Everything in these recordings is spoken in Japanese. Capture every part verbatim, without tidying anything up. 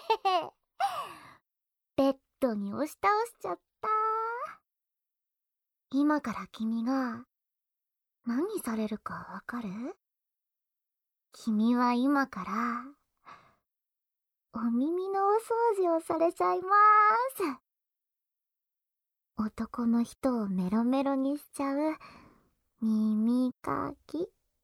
ベッドに押し倒しちゃった。今から君が何されるかわかる？君は今からお耳のお掃除をされちゃいまーす。男の人をメロメロにしちゃう耳かき。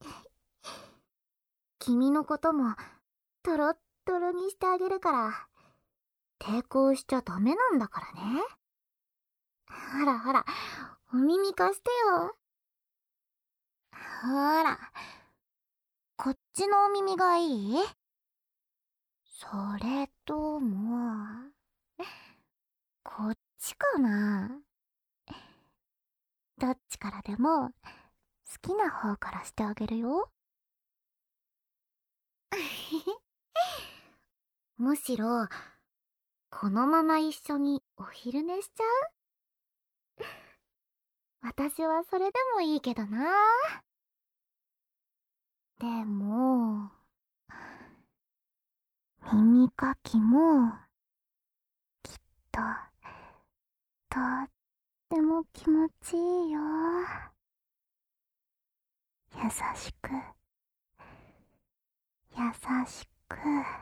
君のこともトロットロにしてあげるから、抵抗しちゃダメなんだからね。ほらほら、お耳貸してよ。ほら、こっちのお耳がいい？それとも、こっちかな？どっちからでも好きな方からしてあげるよ。むしろ、このまま一緒にお昼寝しちゃう？私はそれでもいいけどな。でも、耳かきも、きっと、とっても気持ちいいよ。優しく、優しく、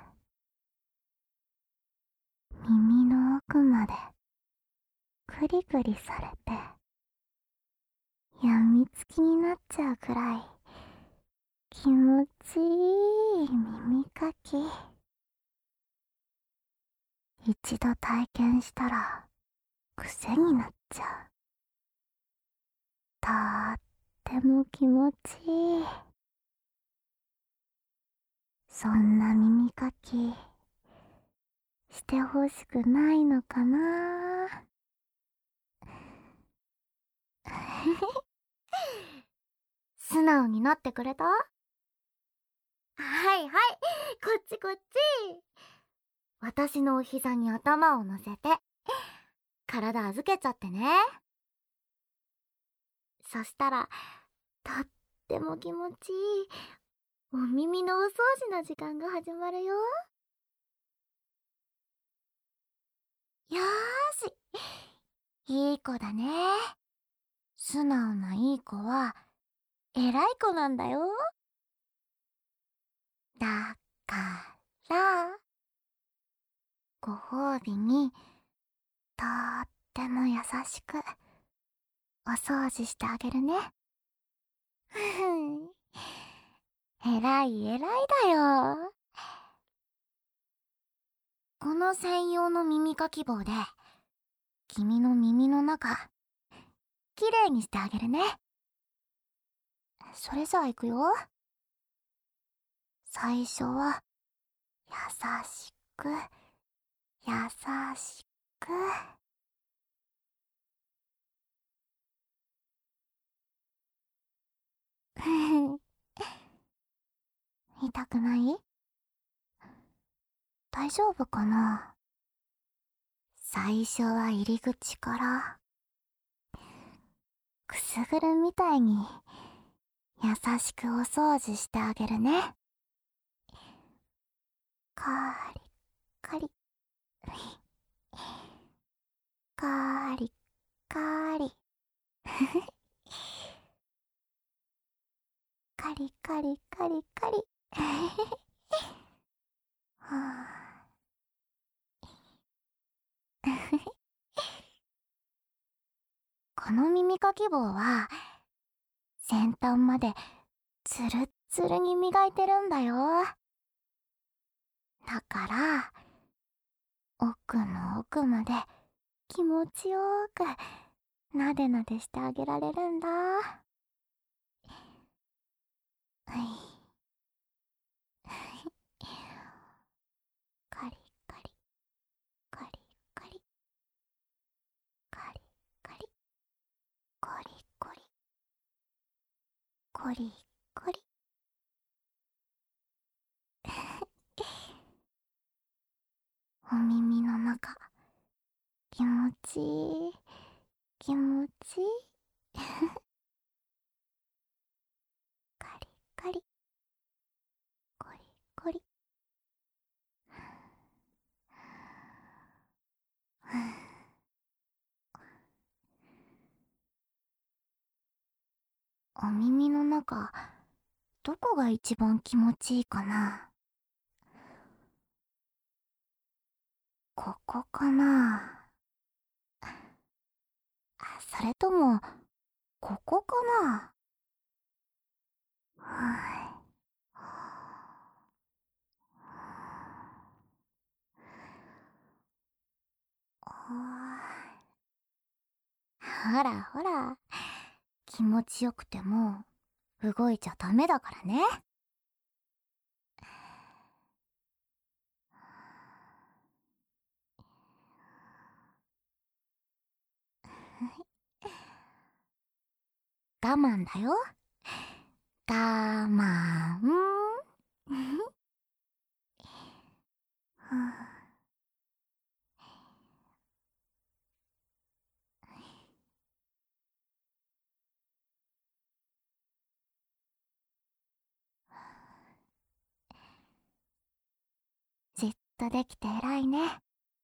耳の奥まで、くりくりされて、やみつきになっちゃうくらい、気持ちいい耳かき。一度体験したら癖になっちゃう。とっても気持ちいい。そんな耳かきしてほしくないのかな。素直になってくれた？はいはい、こっちこっち。私のお膝に頭を乗せて、体預けちゃってね。そしたら、とっても気持ちいい、お耳のお掃除の時間が始まるよ。よーし。いい子だね。素直ないい子は、偉い子なんだよ。だから、ご褒美に、とっても優しく、お掃除してあげるね。ふふん。偉い偉いだよ。この専用の耳かき棒で、君の耳の中、きれいにしてあげるね。それじゃあ行くよ。最初は、優しく、優しく。痛くない？大丈夫かな？最初は入り口から、くすぐるみたいに、優しくお掃除してあげるね。カリカリ。カリカリ。カリカリカリカリ。はあ、この耳かき棒は、先端までつるっつるに磨いてるんだよ。だから、奥の奥まで気持ちよーくなでなでしてあげられるんだ。はい。カリカリ、カリカリ、カリカリ、コリコリ、コリコリ。お耳の中、気持ちいい、気持ちいい。カリカリ、コリコリ。 お耳の中、どこが一番気持ちいいかな。ここかな。それとも、ここかな。はあ、ほらほら、気持ちよくても動いちゃダメだからね。我慢だよ。我慢。じっとできて偉いね。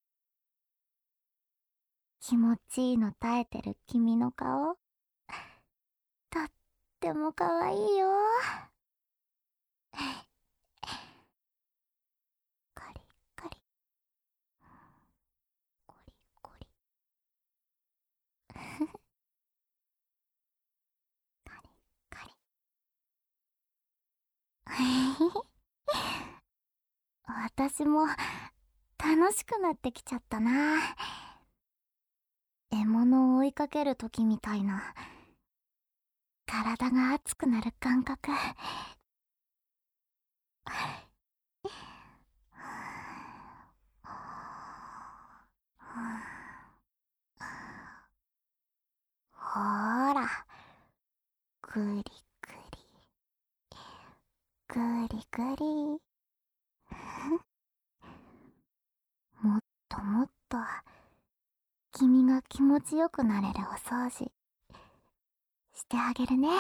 気持ちいいの耐えてる君の顔、とってもかわいいよ。カリカリ、コリコリ、カリカリ。私も楽しくなってきちゃったな。獲物を追いかける時みたいな、体が熱くなる感覚。ほーら、ぐりぐり、ぐりぐり。もっともっと君が気持ちよくなれるお掃除してあげるね。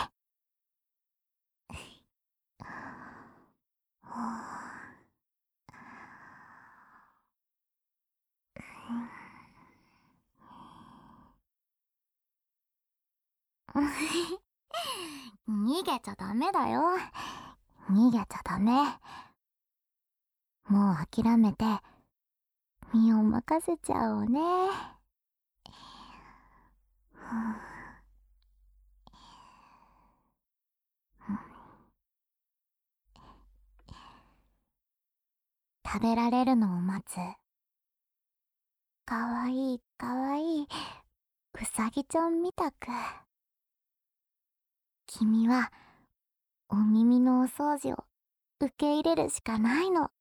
逃げちゃダメだよ。逃げちゃダメ。もう諦めて身を任せちゃおうね。食べられるのを待つ。かわいいかわいいうさぎちゃんみたく。君はお耳のお掃除を受け入れるしかないの。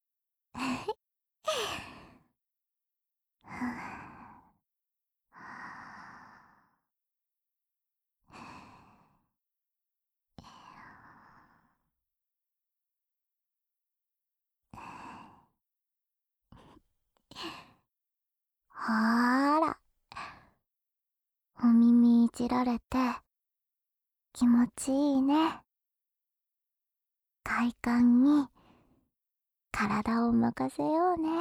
ほーら、お耳いじられて気持ちいいね。快感に体を任せようね。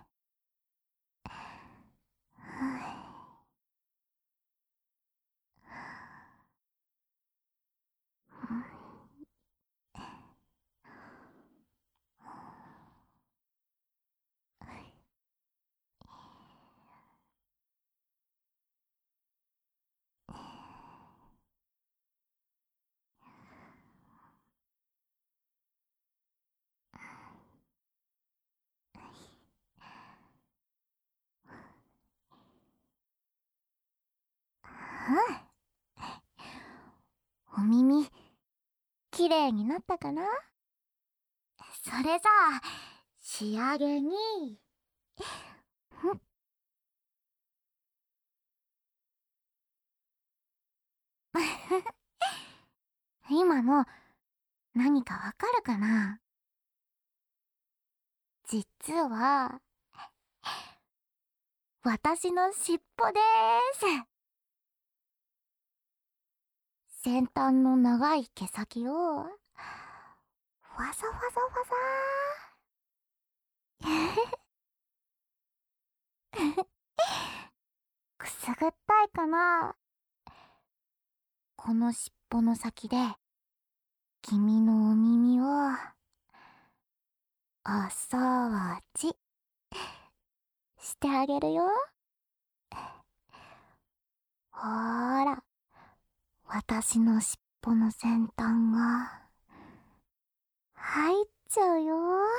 うん、お耳きれいになったかな。それじゃあ仕上げに今の何かわかるかな。実は私の尻尾でーす。先端の長い毛先をファサファサファサーくすぐったいかな。この尻ぽの先で君のお耳をお掃除してあげるよ。ほーら、私の尻尾の先端が入っちゃうよ。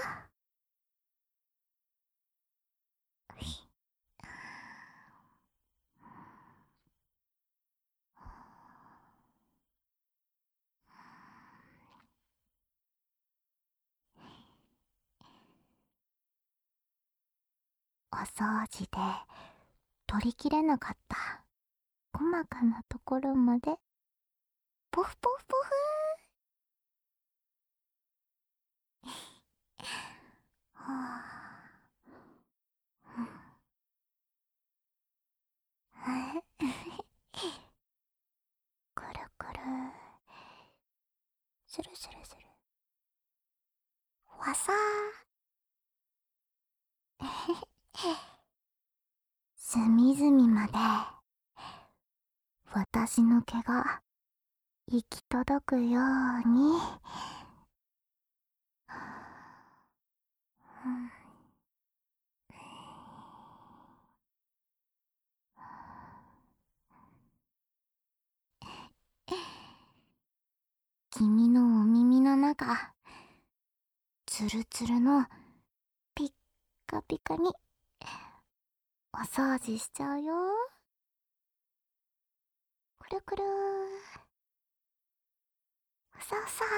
お掃除で取りきれなかった細かなところまでポフポフポフはあくるくるスルスルスルわさー隅々まで私の毛が行き届くように、うん、君のお耳の中ツルツルのピッカピカにお掃除しちゃうよ。くるくるふさふさ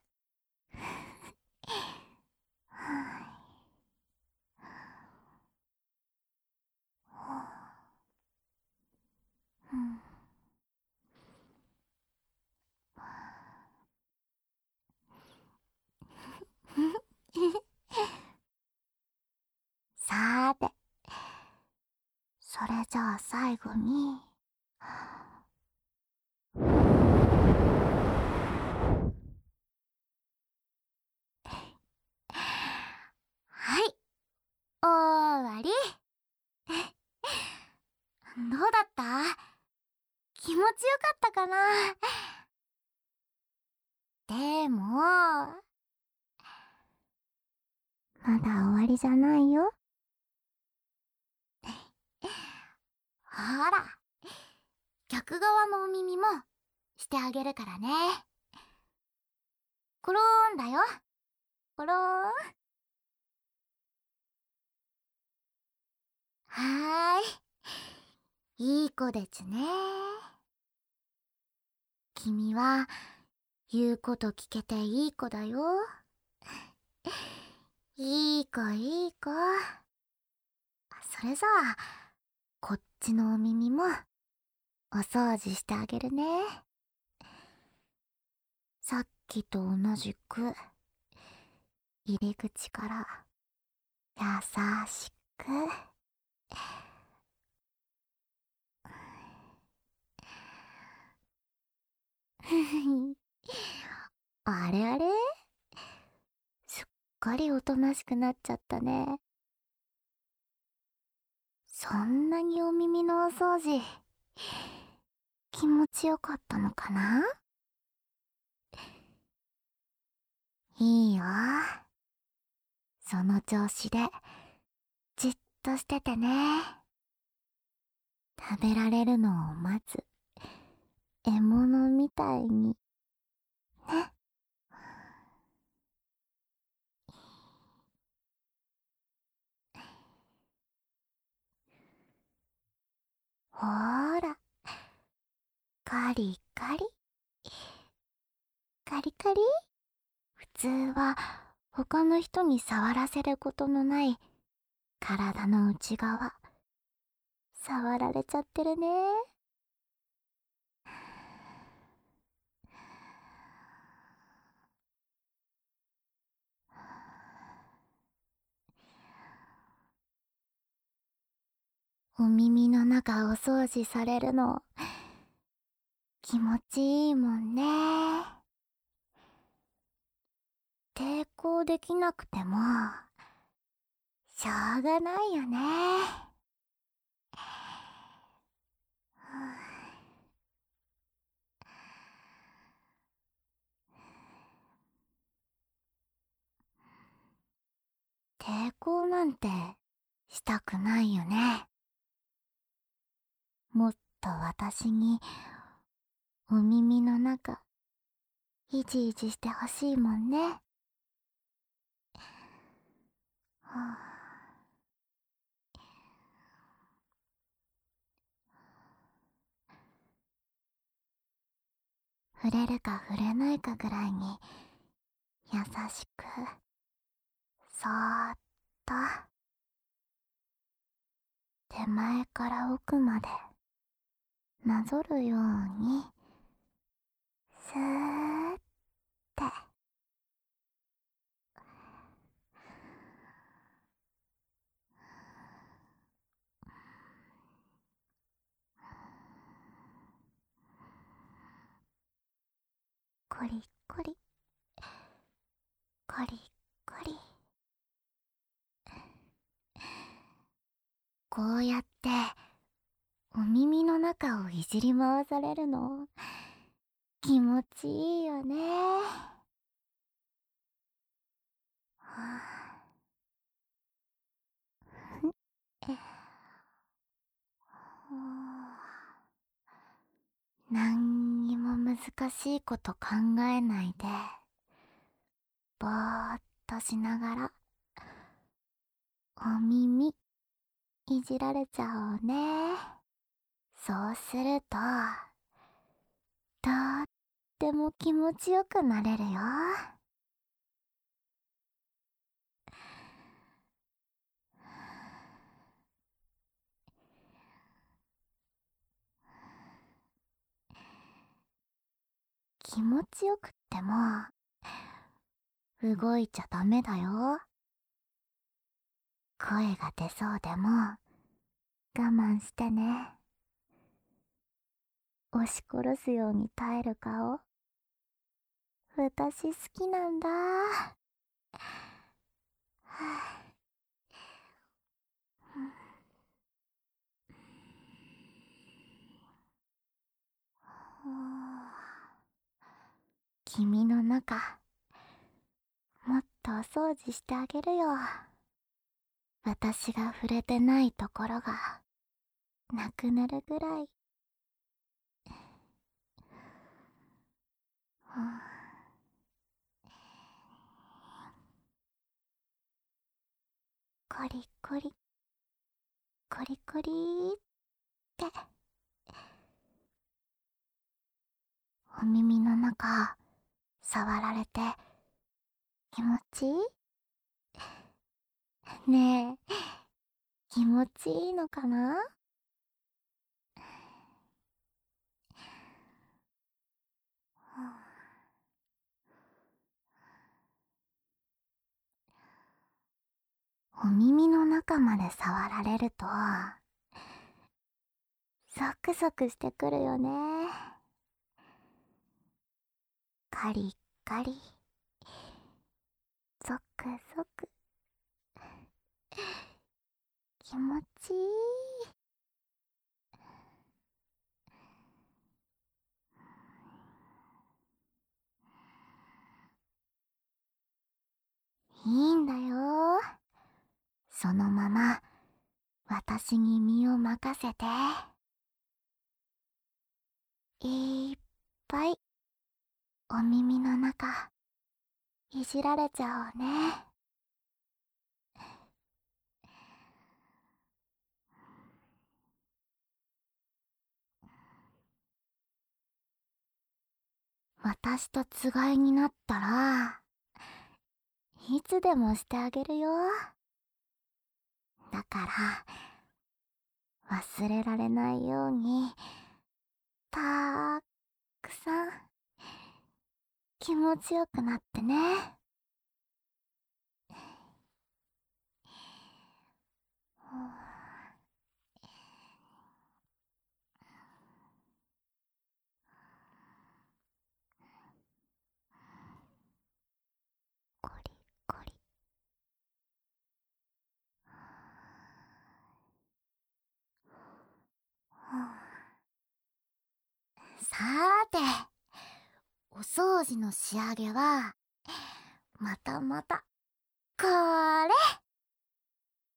さーて、それじゃあ最後にはい、終わり。どうだった？気持ちよかったかな？でもまだ終わりじゃないよ。ほら、逆側のお耳もしてあげるからね。コローンだよ、コローン。はーい、いい子でちゅね。君は言うこと聞けていい子だよ。いい子いい子。それじゃあこっちのお耳もお掃除してあげるね。さっきと同じく入り口から優しくあれあれ、すっかりおとなしくなっちゃったね。そんなにお耳のお掃除気持ちよかったのかな？いいよ、その調子でじっとしててね。食べられるのを待つ獲物みたいにね。ほーら、カリカリカリカリ。普通は他の人に触らせることのない体の内側触られちゃってるね。お耳の中お掃除されるの気持ちいいもんね。抵抗できなくてもしょうがないよね。 なんてしたくないよね。もっと私にお耳の中いじいじしてほしいもんね。はあ、触れるか触れないかぐらいに優しくそーっと手前から奥までなぞるようにスーって。コリコリコリコリ。こうやってお耳の中をいじり回されるの気持ちいいよね。はあ、なんにも難しいこと考えないでぼーっとしながらお耳いじられちゃおうね。そうするととっても気持ちよくなれるよ。気持ちよくっても動いちゃダメだよ。声が出そうでも我慢してね。押し殺すように耐える顔私好きなんだ。はあ、君の中もっとお掃除してあげるよ。私が触れてないところがなくなるぐらい。コリコリコリコリーって。お耳の中触られて気持ちいいねえ、気持ちいいのかな。お耳の中まで触られるとゾクゾクしてくるよね。カリカリゾクゾク気持ちいい。いいんだよ。そのまま私に身を任せていっぱいお耳の中いじられちゃおうね。私とつがいになったらいつでもしてあげるよ。だから忘れられないようにたーくさん気持ちよくなってね。コリコリ。さーて、お掃除の仕上げはまたまたこれ。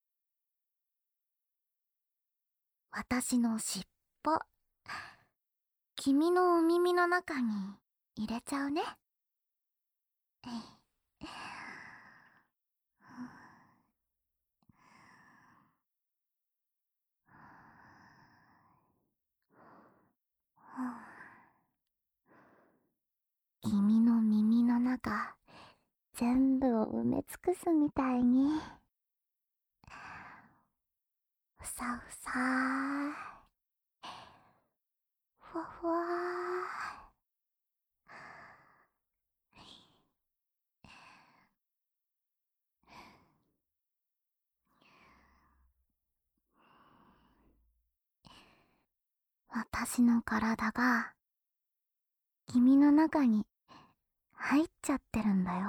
私の尻尾、君のお耳の中に入れちゃうね。君の耳の中、全部を埋め尽くすみたいに。ふさふさー、ふわふわー。私の体が君の中に入っちゃってるんだよ。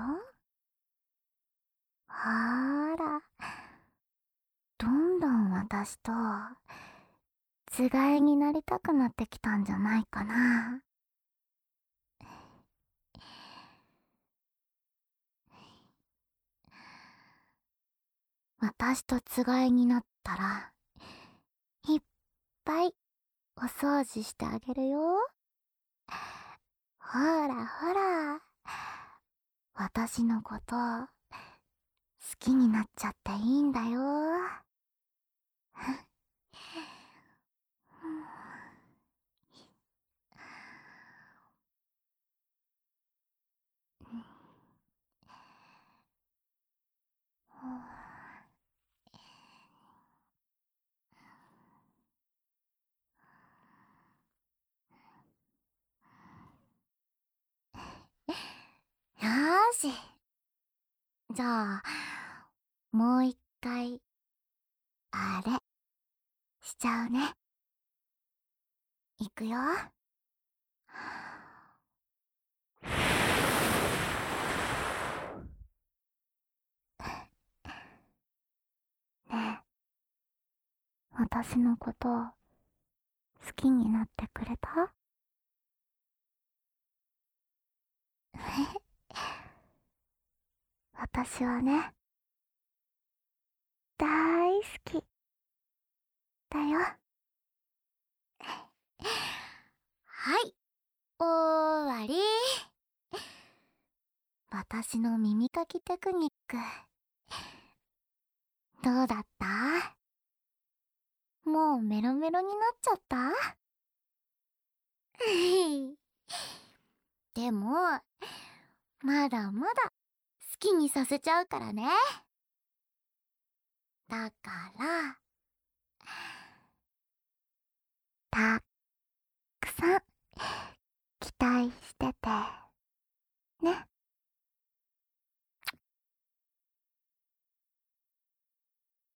あら、どんどん私とつがいになりたくなってきたんじゃないかな。私とつがいになったらいっぱいお掃除してあげるよ。ほらほら、私のこと好きになっちゃっていいんだよ。よーし、じゃあもう一回あれしちゃうね。いくよ。ねえ、私のこと好きになってくれた？私はね、大好きだよ。はい、終わり。私の耳かきテクニック、どうだった？もうメロメロになっちゃった？でも、まだまだ好きにさせちゃうからね。だから、たくさん